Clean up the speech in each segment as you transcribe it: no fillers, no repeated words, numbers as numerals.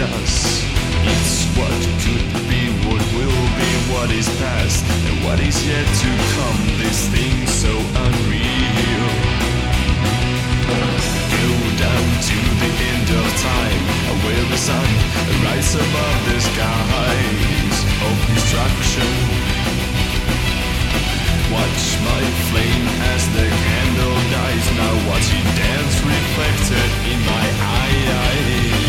us. It's what could be, what will be, what is past, and what is yet to come. This thing so unreal. Go down to the end of time, where the sun rises above the skies of destruction. Watch my flame as the candle dies. Now watch it dance reflected in my eyes.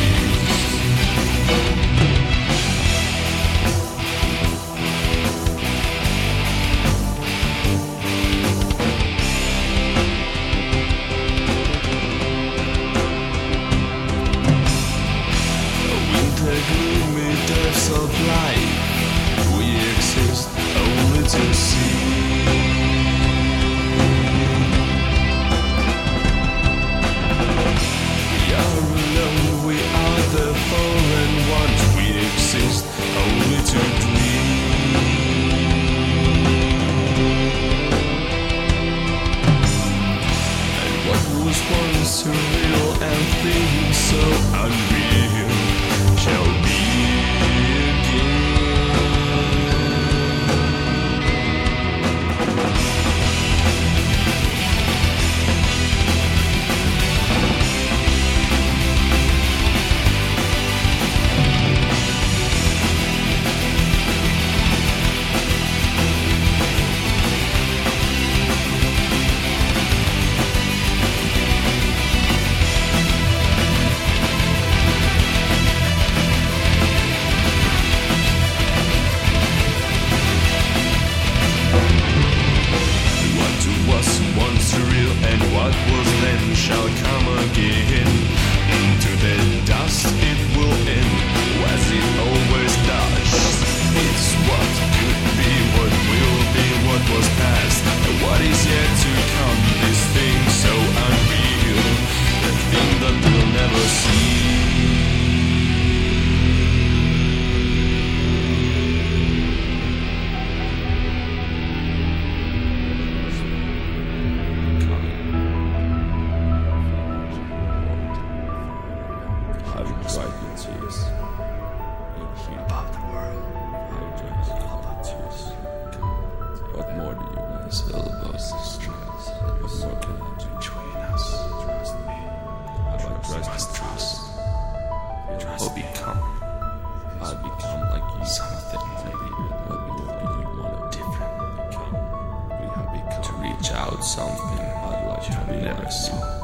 Winter gloomy depths of life, we exist only to see. We are alone, we are the fallen ones. We exist only to dream. And what was once surreal and things so unreal shall be again. Once real and what was then shall come again. Into the dust it will end, as it always does. It's what could be, what will be, what was past, and what is yet to come. This thing so unreal, the thing that we'll never see. About the world. What more do you want to say about this trust? What more can I do between us? Trust me. Trust. Or become. I'll become like you. Something maybe what you want to different. Become. We have become. To reach out something I'd like to never saw.